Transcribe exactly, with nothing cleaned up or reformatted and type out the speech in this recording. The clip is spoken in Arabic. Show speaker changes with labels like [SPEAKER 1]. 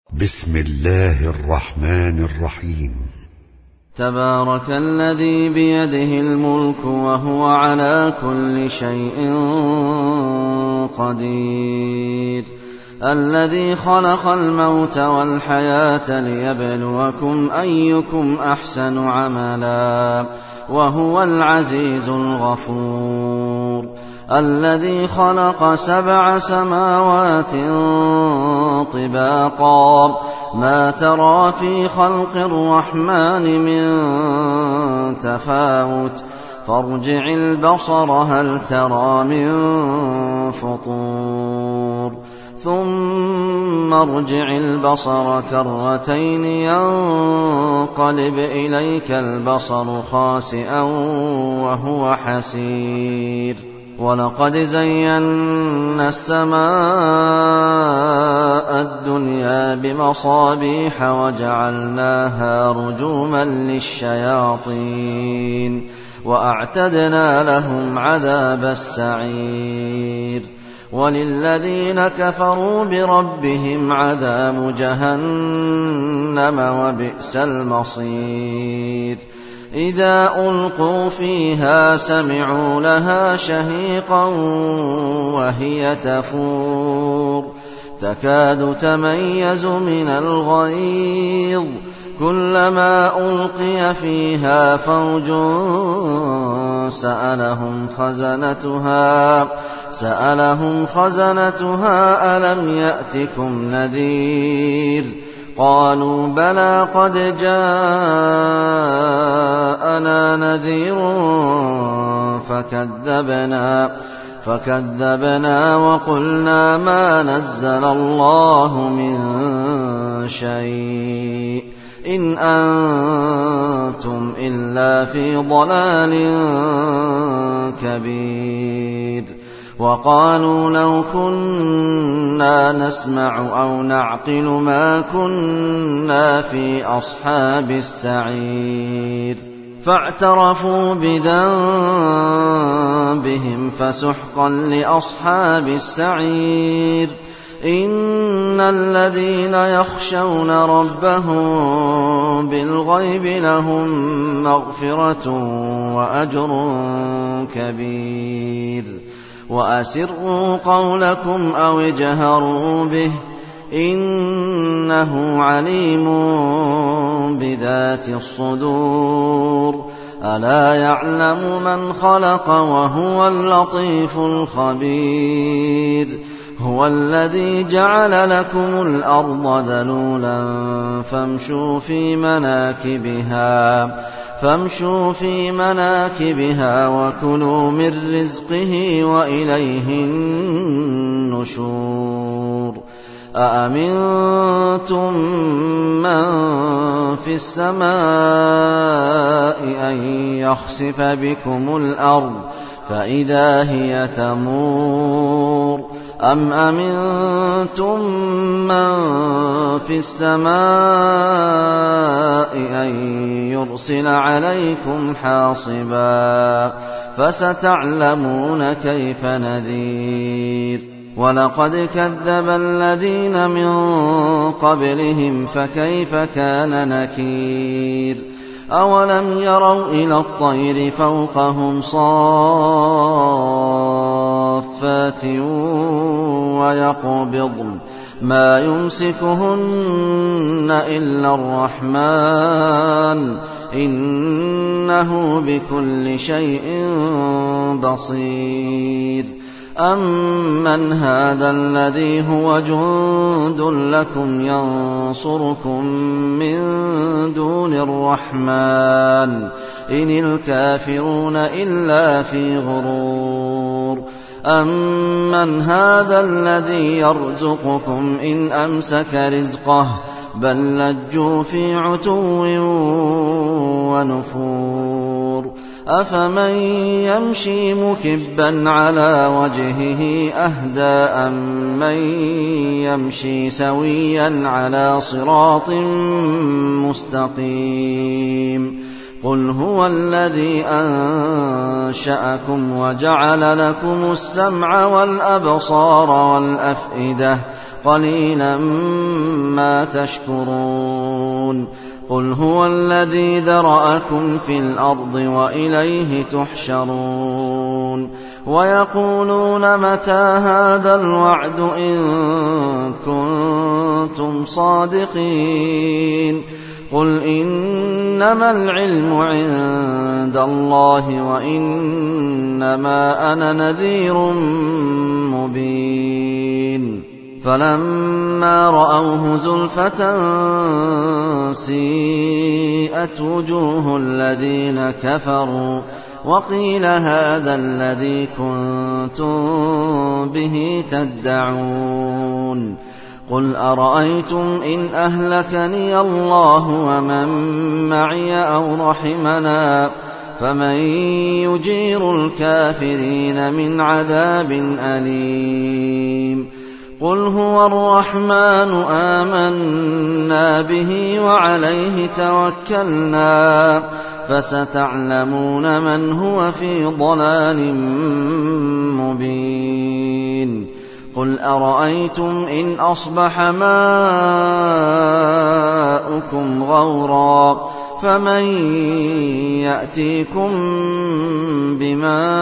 [SPEAKER 1] بسم الله الرحمن الرحيم.
[SPEAKER 2] تبارك الذي بيده الملك وهو على كل شيء قدير، الذي خلق الموت والحياة ليبلوكم أيكم أحسن عملا وهو العزيز الغفور، الذي خلق سبع سماوات طباقا ما ترى في خلق الرحمن من تفاوت فارجع البصر هل ترى من فطور ثم ارجع البصر كرتين ينقلب إليك البصر خاسئا وهو حسير، ولقد زينا السماء الدنيا بمصابيح وجعلناها رجوما للشياطين وأعتدنا لهم عذاب السعير، وللذين كفروا بربهم عذاب جهنم وبئس المصير، إذا ألقوا فيها سمعوا لها شهيقا وهي تفور تكاد تميز من الغيظ، كلما ألقي فيها فوج سألهم خزنتها سألهم خزنتها ألم يأتكم نذير، قالوا بلى قد جاءنا نذير فكذبنا فكذبنا وقلنا ما نزل الله من شيء إن أنتم إلا في ضلال كبير، وقالوا لو كنا نسمع أو نعقل ما كنا في أصحاب السعير، فاعترفوا بذنبهم فسحقا لأصحاب السعير، إن الذين يخشون ربهم بالغيب لهم مغفرة وأجر كبير، وأسروا قولكم أو اجهروا به إنه عليم بذات الصدور، ألا يعلم من خلق وهو اللطيف الخبير، هو الذي جعل لكم الأرض ذلولا فامشوا في مناكبها فامشوا في مناكبها وكلوا من رزقه وإليه النشور، أأمنتم من في السماء أن يخسف بكم الأرض فإذا هي تمور، أم أمنتم من في السماء أن يرسل عليكم حاصبا فستعلمون كيف نذير، ولقد كذب الذين من قبلهم فكيف كان نكير، أولم يروا إلى الطير فوقهم صافات ويقبضن ما يمسكهن إلا الرحمن إنه بكل شيء بصير، أمن هذا الذي هو جند لكم ينصركم من دون الرحمن إن الكافرون إلا في غرور، أمن هذا الذي يرزقكم إن أمسك رزقه بل لجوا في عتو ونفور، أفمن يمشي مكبا على وجهه أهدى أمن يمشي سويا على صراط مستقيم، قل هو الذي أنشأكم وجعل لكم السمع والأبصار والأفئدة قليلا ما تشكرون قل هو الذي ذرأكم في الأرض وإليه تحشرون ويقولون متى هذا الوعد إن كنتم صادقين قل إنما العلم عند الله وإنما أنا نذير مبين فلما رأوه زلفة سيئت وجوه الذين كفروا وقيل هذا الذي كنتم به تدعون قل أرأيتم إن أهلكني الله ومن معي أو رحمنا فمن يجير الكافرين من عذاب أليم قل هو الرحمن آمنا به وعليه توكلنا فستعلمون من هو في ضلال مبين قل أرأيتم إن أصبح ماؤكم غورا فمن يأتيكم بماء